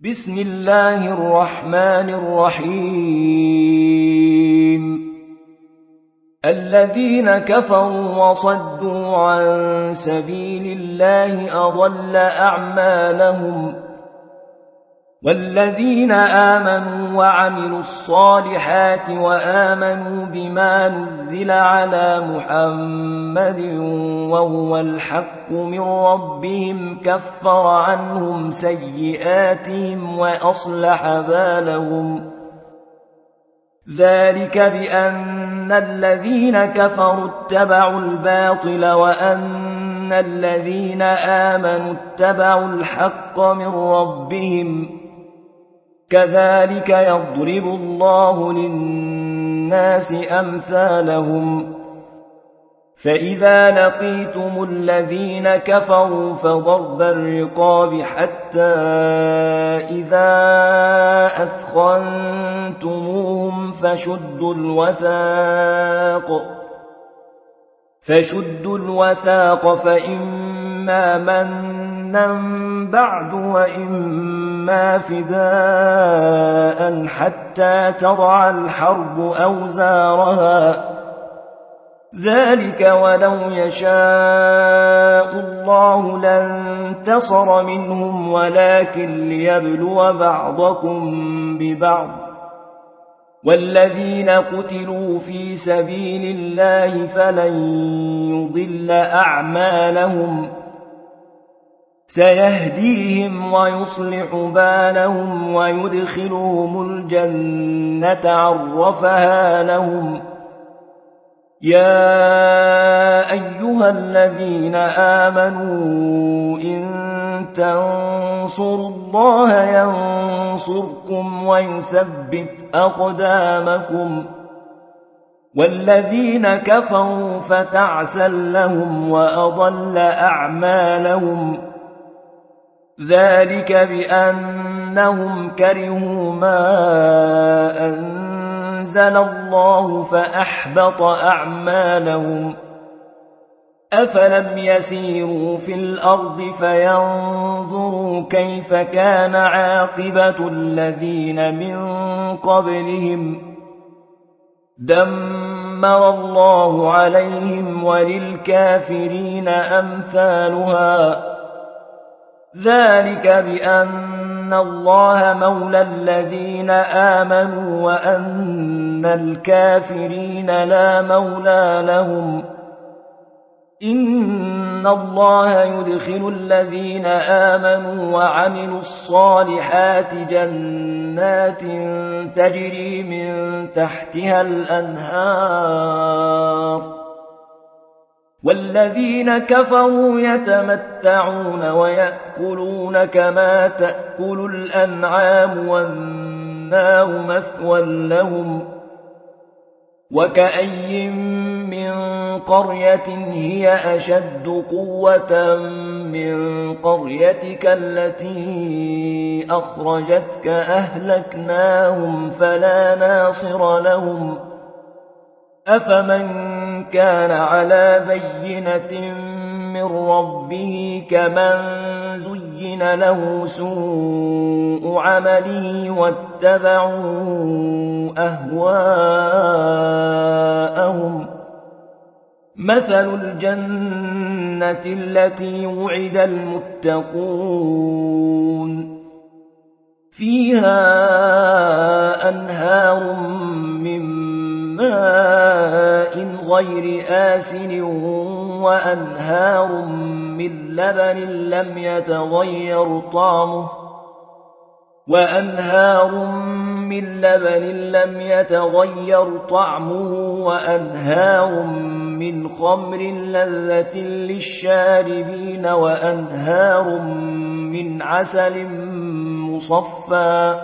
بسم الله الرحمن الرحيم الذين كفروا وصدوا عن سبيل الله أضل أعمالهم والذين آمنوا وعملوا الصالحات وآمنوا بما نزل على محمد وهو الحق من ربهم كفر عنهم سيئاتهم وأصلح بالهم ذلك بأن الذين كفروا اتبعوا الباطل وأن الذين آمنوا اتبعوا الحق من ربهم كذلك يضرب الله للناس أمثالهم فإذا لقيتم الذين كفروا فضرب الرقاب حتى إذا أثخنتموهم فشدوا الوثاق فإما منا بعد وإما فداء حتى تضع الحرب أوزارها ذلك ولو يشاء الله لانتصر منهم ولكن ليبلو بعضكم ببعض والذين قتلوا في سبيل الله فلن يضل أعمالهم سيهديهم ويصلح بالهم ويدخلهم الجنة عرفها لهم يا أيها الذين آمنوا إن تنصروا الله ينصركم ويثبت أقدامكم والذين كفروا فتعسا لهم وأضل أعمالهم ذلك بأنهم كرهوا ما أنزل الله فأحبط أعمالهم أفلم يسيروا في الأرض فينظروا كيف كان عاقبة الذين من قبلهم دمر الله عليهم وللكافرين أمثالها ذلك بأن الله مولى الذين آمنوا وأن الكافرين لا مولى لهم إن الله يدخل الذين آمنوا وعملوا الصالحات جنات تجري من تحتها الأنهار والذين كفروا يتمتعون ويأكلون كما تأكل الأنعام والنار مثوى لهم وكأي من قرية هي أشد قوة من قريتك التي أخرجتك أهلكناهم فلا ناصر لهم أفمن كان على بينة من ربه كمن زين له سوء عمله واتبعوا أهواءهم مثل الجنة التي وعد المتقون فيها أنهار من ماء غير آسن وأنهار من لبن لم يتغير طعمه وأنهار من خمر لذة للشاربين وأنهار من عسل مصفى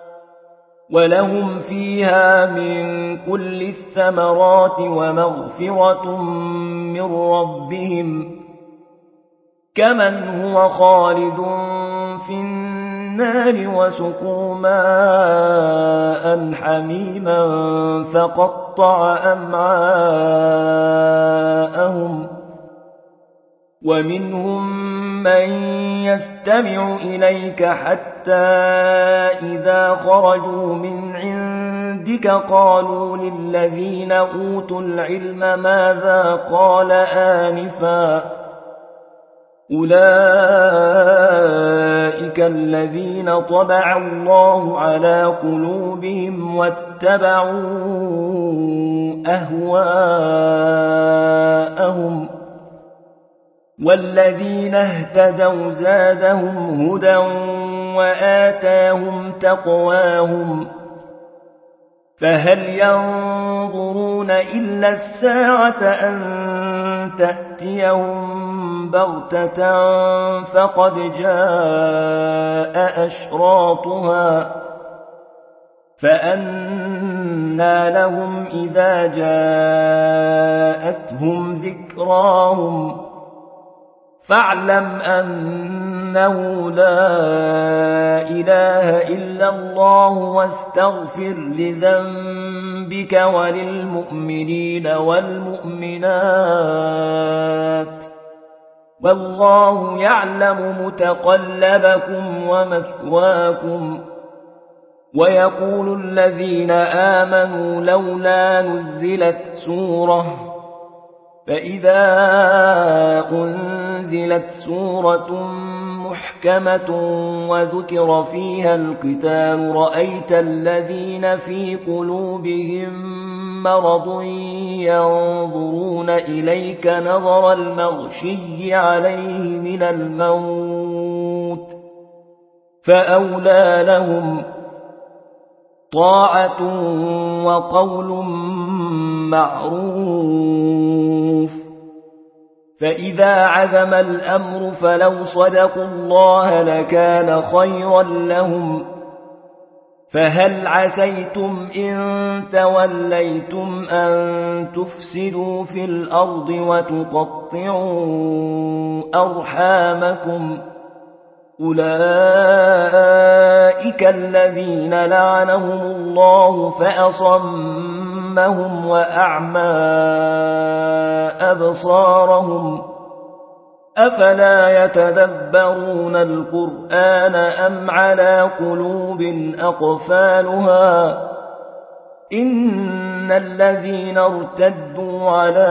ولهم فيها من كل الثمرات ومغفرة من ربهم كمن هو خالد في النار وسقوا ماء حميما فقطع أمعاءهم ومنهم من يستمع إليك حتى إذا خرجوا من عندك قالوا للذين أوتوا العلم ماذا قال آنفا أولئك الذين طبع الله على قلوبهم واتبعوا أهواءهم والذين اهتدوا زادهم هدى وآتاهم تقواهم فهل ينظرون إلا الساعة أن تأتيهم بغتة فقد جاء أشراطها فأنى لهم إذا جاءتهم ذكراهم فاعلم أنه لا إله إلا الله واستغفر لذنبك وللمؤمنين والمؤمنات والله يعلم متقلبكم ومثواكم ويقول الذين آمنوا لولا نزلت سورة فإذا أنزلت سورة محكمة وذكر فيها القتال رأيت الذين في قلوبهم مرض ينظرون إليك نظر المغشي عليه من الموت فأولى لهم طاعة وقول معروف فإذا عزم الأمر فلو صدقوا الله لكان خيرا لهم فهل عسيتم إن توليتم أن تفسدوا في الأرض وتقطعوا أرحامكم أولئك الذين لعنهم الله فأصمهم وأعمى أبصارهم أفلا يتدبرون القرآن أم على قلوب أقفالها إن الذين ارتدوا على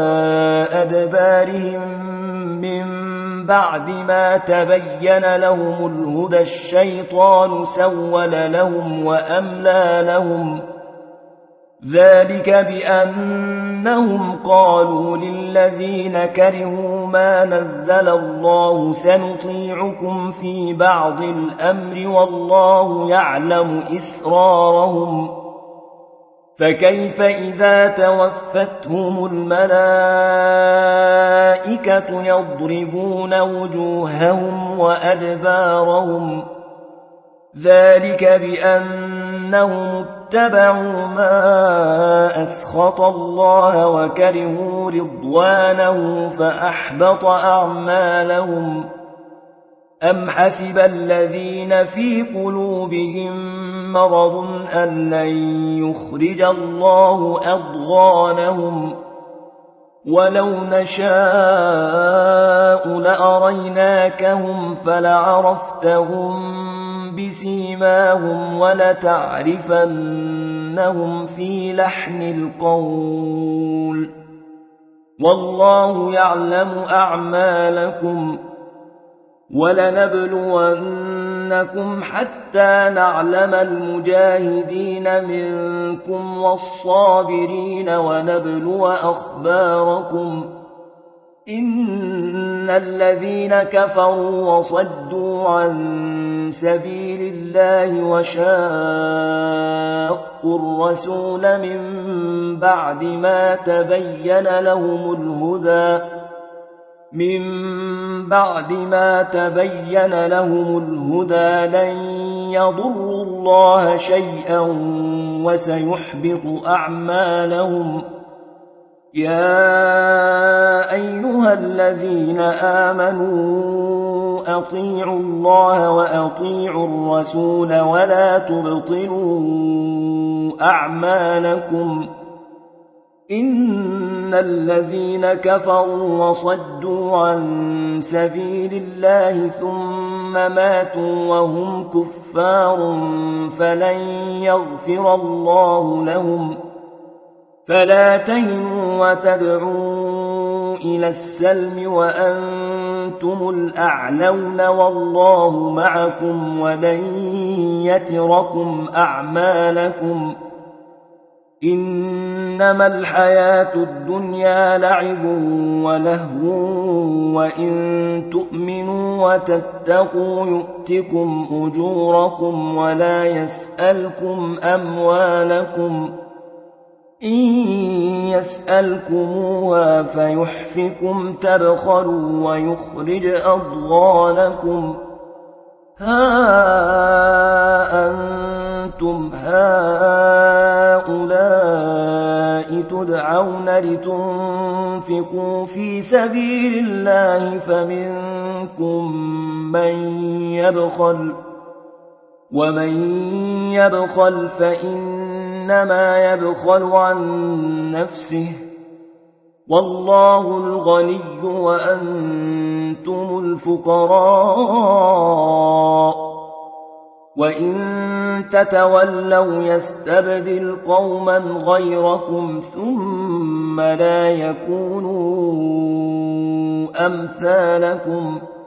أدبارهم من بعد ما تبين لهم الهدى الشيطان سول لهم وأملى لهم ذلك بأنهم قالوا للذين كرهوا ما نزل الله سنطيعكم في بعض الأمر والله يعلم إسرارهم فكيف إذا توفتهم الملائكة يضربون وجوههم وأدبارهم ذلك بأنهم اتبعوا ما أسخط الله وكرهوا رضوانه فأحبط أعمالهم أم حسب الذين في قلوبهم مرض أن لن يخرج الله أضغانهم ولو نشاء لأريناكهم فلعرفتهم بسيماهم ولتعرفنهم في لحن القول والله يعلم أعمالكم ولنبلونكم حتى نعلم المجاهدين منكم والصابرين ونبلو أخباركم إن الذين كفروا وصدوا عن سبيل الله وشاقوا الرسول من بعد ما تبين لهم الهدى لن يضروا الله شيئا وسيحبط أعمالهم يا أيها الذين آمنوا أطيعوا الله وأطيعوا الرسول ولا تبطلوا أعمالكم إن الذين كفروا وصدوا عن سبيل الله ثم ماتوا وهم كفار فلن يغفر الله لهم فلا تهنوا وتدعوا إلى السلم وأنتم الأعلون والله معكم ولن يتركم أعمالكم إنما الحياة الدنيا لعب ولهو وإن تؤمنوا وتتقوا يؤتكم أجوركم ولا يسألكم أموالكم إن يسألكموها فيحفكم تبخلوا ويخرج أضغانكم ها أنتم هؤلاء تدعون لتنفقوا في سبيل الله فمنكم من يبخل ومن يبخل فإنما يبخل عن نفسه والله الغني وأنتم الفقراء وإن تتولوا يستبدل قوما غيركم ثم لا يكونوا أمثالكم